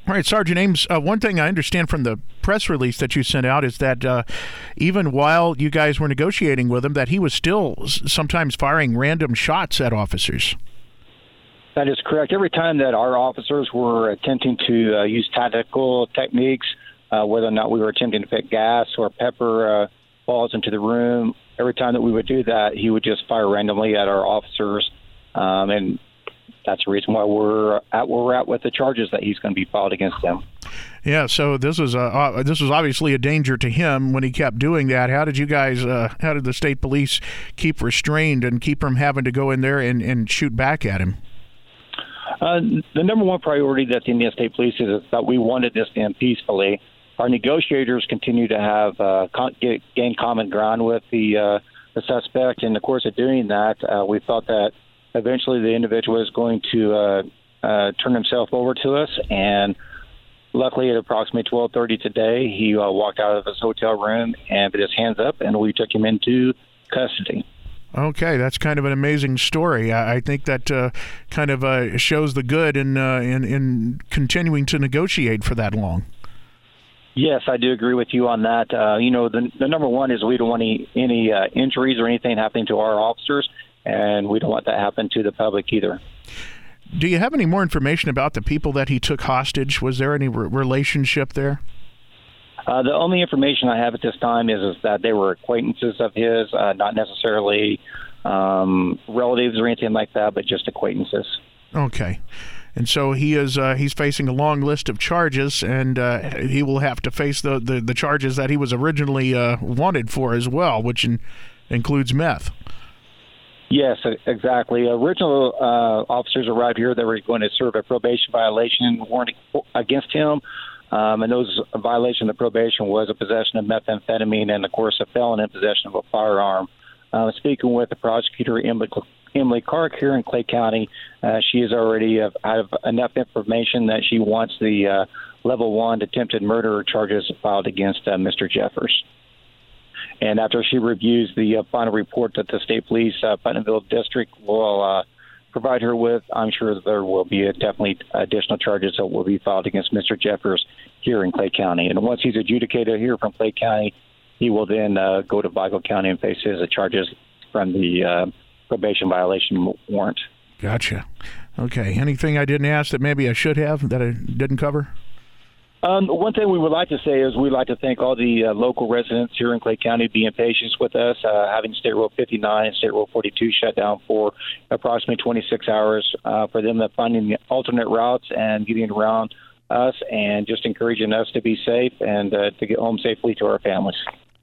All right, Sergeant Ames, one thing I understand from the press release that you sent out is that even while you guys were negotiating with him, that he was still sometimes firing random shots at officers. That is correct. Every time that our officers were attempting to use tactical techniques, whether or not we were attempting to put gas or pepper balls into the room, every time that we would do that, he would just fire randomly at our officers. And that's the reason why we're at where we're at with the charges that he's going to be filed against them. Yeah, so this was obviously a danger to him when he kept doing that. How did you guys, how did the state police keep restrained and keep from having to go in there and shoot back at him? The number one priority that the Indiana State Police is that we wanted this to end peacefully. Our negotiators continue to have gain common ground with the suspect. In the course of doing that, we thought that eventually the individual is going to turn himself over to us, and luckily at approximately 12:30 today, he walked out of his hotel room and put his hands up, and we took him into custody. Okay, that's kind of an amazing story. I think that kind of shows the good in continuing to negotiate for that long. Yes, I do agree with you on that. The number one is we don't want any injuries or anything happening to our officers, and we don't want that to happen to the public either. Do you have any more information about the people that he took hostage? Was there any relationship there? The only information I have at this time is that they were acquaintances of his, not necessarily relatives or anything like that, but just acquaintances. Okay. And so he's facing a long list of charges, and he will have to face the charges that he was originally wanted for as well, which includes meth. Yes, exactly. Original officers arrived here that were going to serve a probation violation warrant against him. And those violation of the probation was a possession of methamphetamine and, of course, a felon in possession of a firearm. Speaking with the prosecutor, Emily Clark here in Clay County, she has already have enough information that she wants the level 1 attempted murder charges filed against Mr. Jeffers. And after she reviews the final report that the State Police Putnamville District will provide her with, I'm sure there will be definitely additional charges that will be filed against Mr. Jeffers here in Clay County. And once he's adjudicated here from Clay County, he will then go to Vigo County and face his charges from the probation violation warrant. Gotcha. Okay. Anything I didn't ask that maybe I should have that I didn't cover? One thing we would like to say is we'd like to thank all the local residents here in Clay County being patient with us, having State Road 59 and State Road 42 shut down for approximately 26 hours, for them finding alternate routes and getting around us and just encouraging us to be safe and to get home safely to our families.